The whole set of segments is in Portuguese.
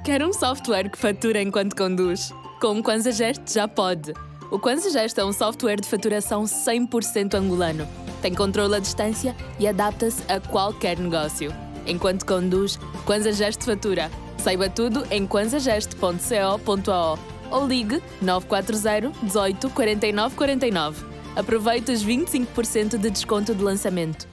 Quer um software que fatura enquanto conduz? Com o KwanzaGest já pode. O KwanzaGest é um software de faturação 100% angolano. Tem controle à distância e adapta-se a qualquer negócio. Enquanto conduz, KwanzaGest fatura. Saiba tudo em kwanzagest.co.ao ou ligue 940 18 49 49. Aproveite os 25% de desconto de lançamento.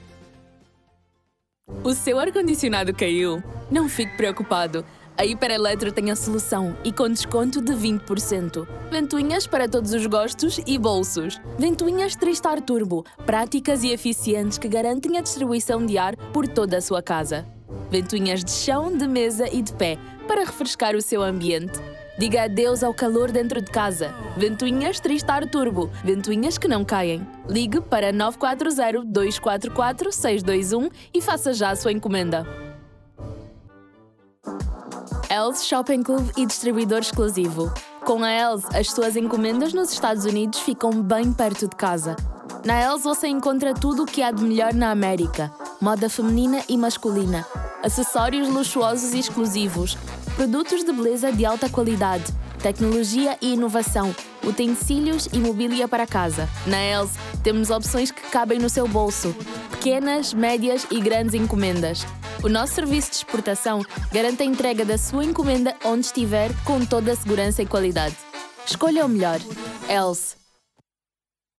O seu ar-condicionado caiu? Não fique preocupado. A Hipereletro tem a solução e com desconto de 20%. Ventoinhas para todos os gostos e bolsos. Ventoinhas Tristar Turbo, práticas e eficientes que garantem a distribuição de ar por toda a sua casa. Ventoinhas de chão, de mesa e de pé, para refrescar o seu ambiente. Diga adeus ao calor dentro de casa. Ventoinhas Tristar Turbo, ventoinhas que não caem. Ligue para 940 244 621 e faça já a sua encomenda. Els Shopping Club e distribuidor exclusivo. Com a Els, as suas encomendas nos Estados Unidos ficam bem perto de casa. Na Els você encontra tudo o que há de melhor na América. Moda feminina e masculina. Acessórios luxuosos e exclusivos. Produtos de beleza de alta qualidade. Tecnologia e inovação. Utensílios e mobília para casa. Na Els, temos opções que cabem no seu bolso. Pequenas, médias e grandes encomendas. O nosso serviço de exportação garante a entrega da sua encomenda onde estiver com toda a segurança e qualidade. Escolha o melhor. Els.